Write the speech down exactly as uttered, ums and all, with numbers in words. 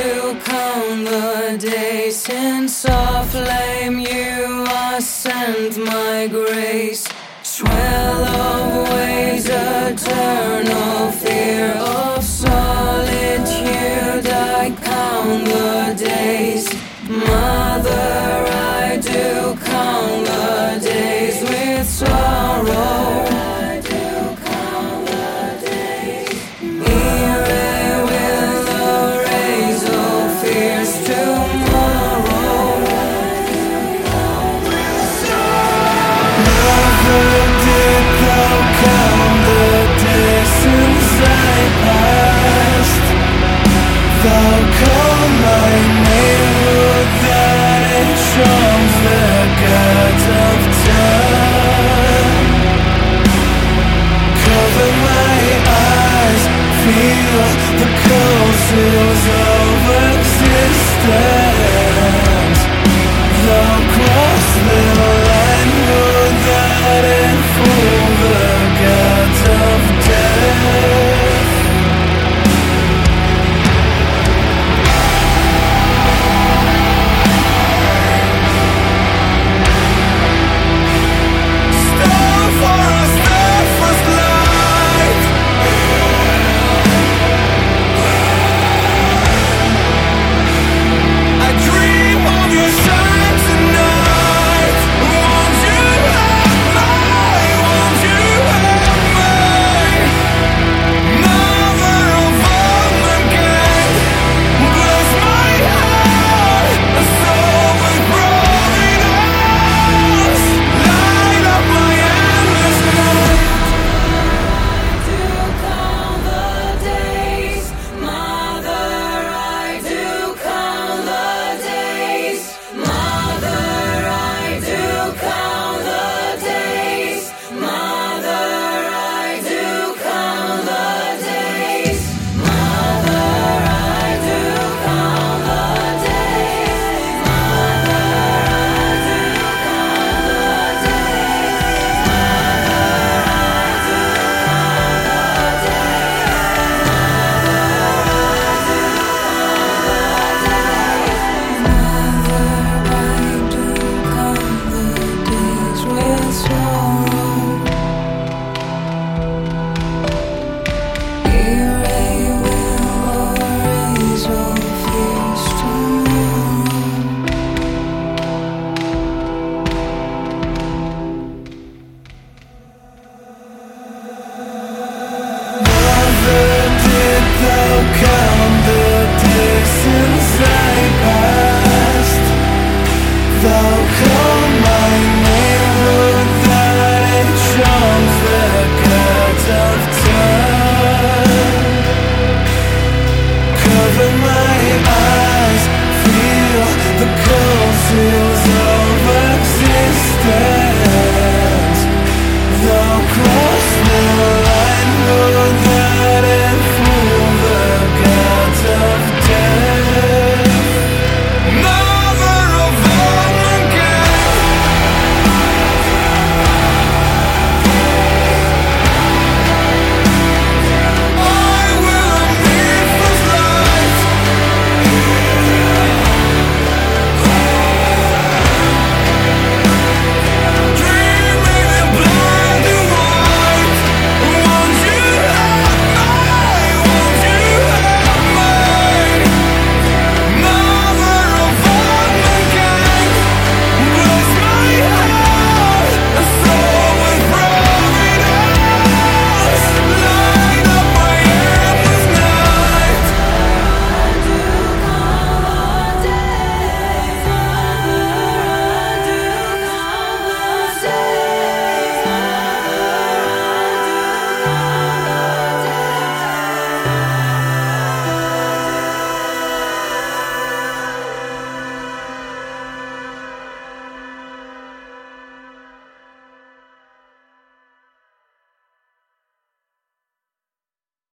do count the days. Since of flame you are sent my grace. Swell of ways, eternal fear of solitude, I count the days. Mother, I do count the days with sorrow. I do count the days. Ere will the rays of fears tomorrow. Mother, did thou count the days since I passed? Thou call my name, would that it charms the gods of time. Cover my eyes, feel the cold chills